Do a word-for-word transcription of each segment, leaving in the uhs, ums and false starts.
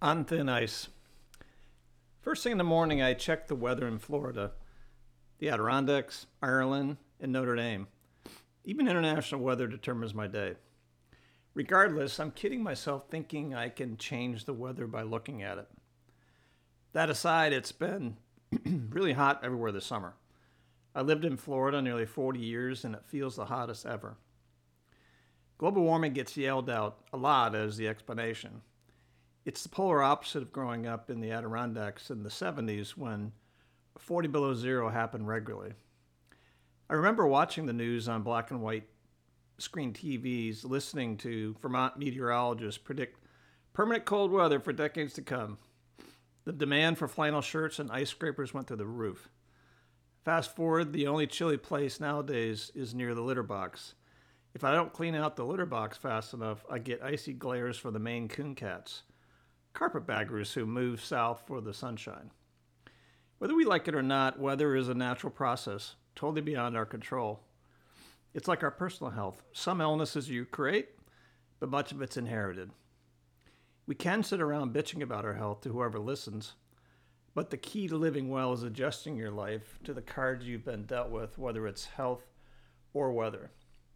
On thin ice. First thing in the morning, I check the weather in Florida, the Adirondacks, Ireland, and Notre Dame. Even international weather determines my day. Regardless, I'm kidding myself thinking I can change the weather by looking at it. That aside, it's been really hot everywhere this summer. I lived in Florida nearly forty years, and it feels the hottest ever. Global warming gets yelled out a lot as the explanation. It's the polar opposite of growing up in the Adirondacks in the seventies when forty below zero happened regularly. I remember watching the news on black and white screen T Vs, listening to Vermont meteorologists predict permanent cold weather for decades to come. The demand for flannel shirts and ice scrapers went through the roof. Fast forward, the only chilly place nowadays is near the litter box. If I don't clean out the litter box fast enough, I get icy glares from the Maine coon cats, carpetbaggers who move south for the sunshine. Whether we like it or not, weather is a natural process, totally beyond our control. It's like our personal health. Some illnesses you create, but much of it's inherited. We can sit around bitching about our health to whoever listens, but the key to living well is adjusting your life to the cards you've been dealt with, whether it's health or weather.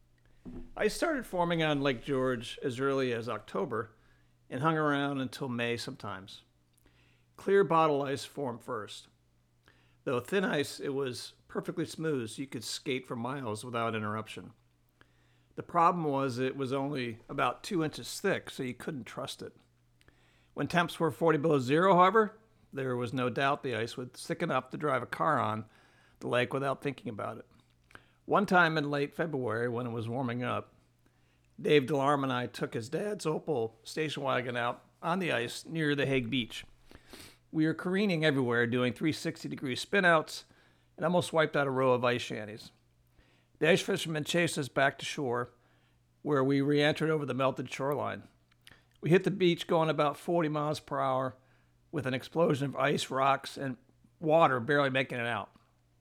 I started forming on Lake George as early as October and hung around until May sometimes. Clear bottle ice formed first. Though thin ice, it was perfectly smooth, so you could skate for miles without interruption. The problem was it was only about two inches thick, so you couldn't trust it. When temps were forty below zero, however, there was no doubt the ice was thick enough to drive a car on the lake without thinking about it. One time in late February, when it was warming up, Dave DeLarme and I took his dad's Opel station wagon out on the ice near the Hague Beach. We were careening everywhere, doing three hundred sixty degree spinouts, and almost wiped out a row of ice shanties. The ice fishermen chased us back to shore, where we re-entered over the melted shoreline. We hit the beach going about forty miles per hour, with an explosion of ice, rocks, and water barely making it out.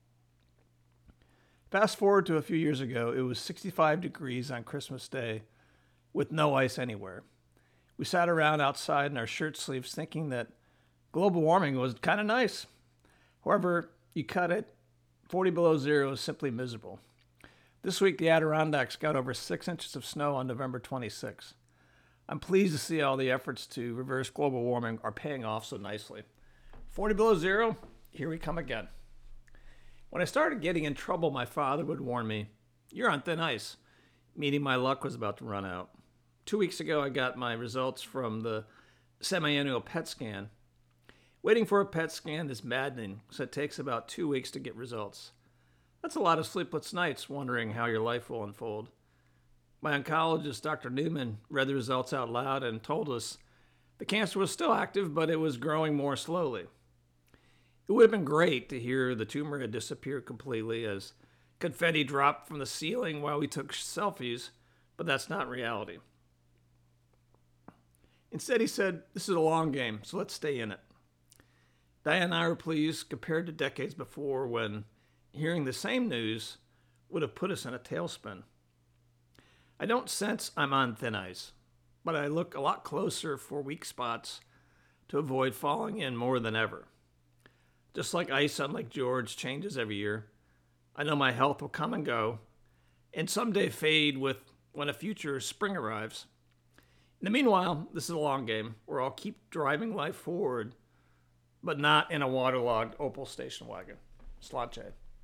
Fast forward to a few years ago, it was sixty-five degrees on Christmas Day, with no ice anywhere. We sat around outside in our shirt sleeves thinking that global warming was kind of nice. However, you cut it, forty below zero is simply miserable. This week, the Adirondacks got over six inches of snow on November twenty-sixth. I'm pleased to see all the efforts to reverse global warming are paying off so nicely. forty below zero, here we come again. When I started getting in trouble, my father would warn me, "You're on thin ice," meaning my luck was about to run out. Two weeks ago, I got my results from the semi-annual P E T scan. Waiting for a P E T scan is maddening, so it takes about two weeks to get results. That's a lot of sleepless nights wondering how your life will unfold. My oncologist, Doctor Newman, read the results out loud and told us the cancer was still active, but it was growing more slowly. It would have been great to hear the tumor had disappeared completely as confetti dropped from the ceiling while we took selfies, but that's not reality. Instead, he said, "This is a long game, so let's stay in it." Diane and I were pleased compared to decades before when hearing the same news would have put us in a tailspin. I don't sense I'm on thin ice, but I look a lot closer for weak spots to avoid falling in more than ever. Just like ice on Lake George changes every year, I know my health will come and go, and someday fade with when a future spring arrives. In the meanwhile, this is a long game where I'll keep driving life forward, but not in a waterlogged Opel station wagon. Sláinte.